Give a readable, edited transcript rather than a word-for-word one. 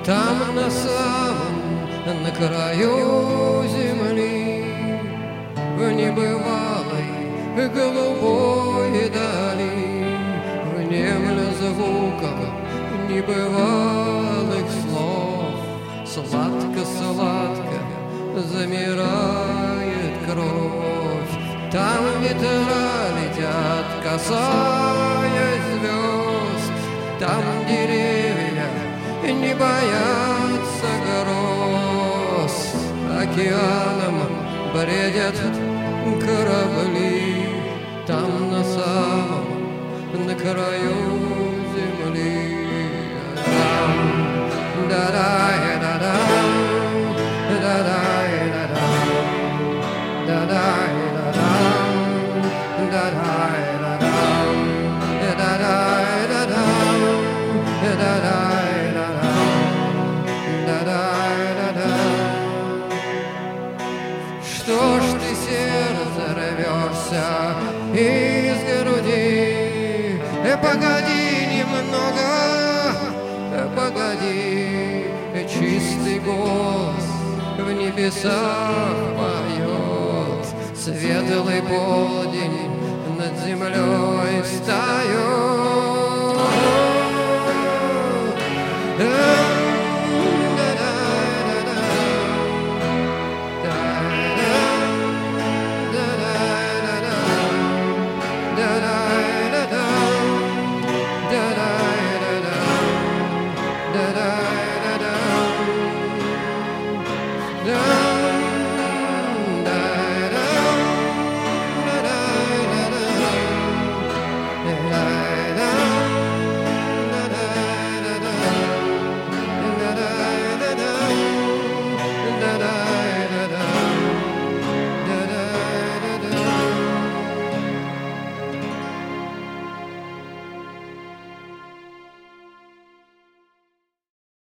Там на самом, на краю земли, в небывалой голубой дали, внемля звуком небывалых слов, сладко-сладко замирает кровь. Там ветра летят, касаясь звезд, там деревья не боятся гроз, океаном бредят корабли, там на самом, на краю земли. Что ж ты, сердце, рвешься из груди? Погоди немного, погоди, чистый голос в небесах поет, светлый полдень над землей встает. Da